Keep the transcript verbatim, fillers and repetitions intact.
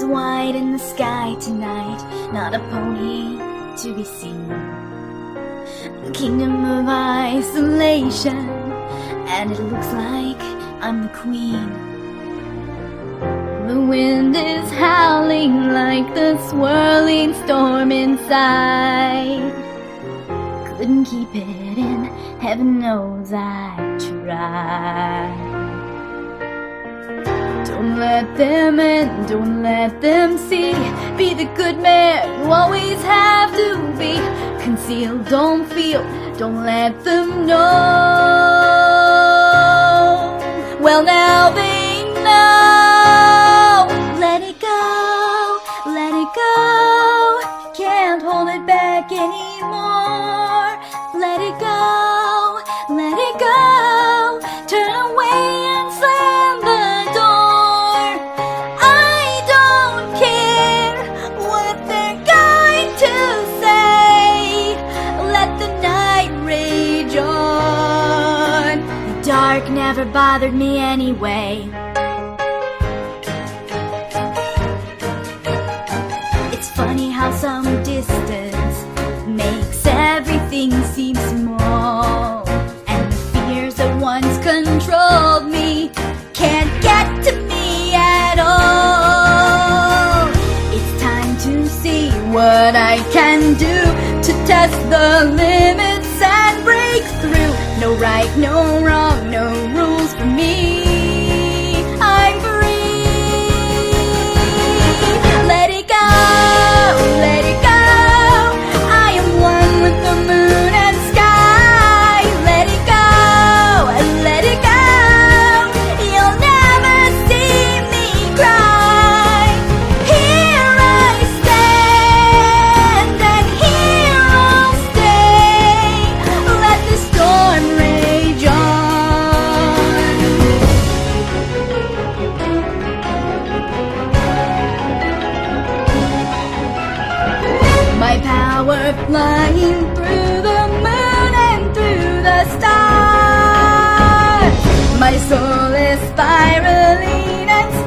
stars white in the sky tonight, not a pony to be seen. A kingdom of isolation, and it looks like I'm the queen. The wind is howling like the swirling storm inside. Couldn't keep it in, heaven knows I tried. Don't let them in, don't let them see. Be the good man you always have to be. Conceal, don't feel, don't let them know. Well, now they know. Let it go, let it go. Can't hold it back anymore. Let it go, let it go. Turn away and slam the door. I don't care what they're going to say. Let the night rage on. The dark never bothered me anyway. It's funny how some distance makes everything seem small, and the fears that once controlled me can't get to me at all. It's time to see what I can do to test the limits and break through. No right, no wrong, no rules for me. I'm free. Let it go, let it go. I am one with the moon and sky. Let it go, let it go. You'll never see me cry. Here I stand, and here I'll stay. Let the storm rage on. My power flying through the moon and through the stars. My soul is spiraling and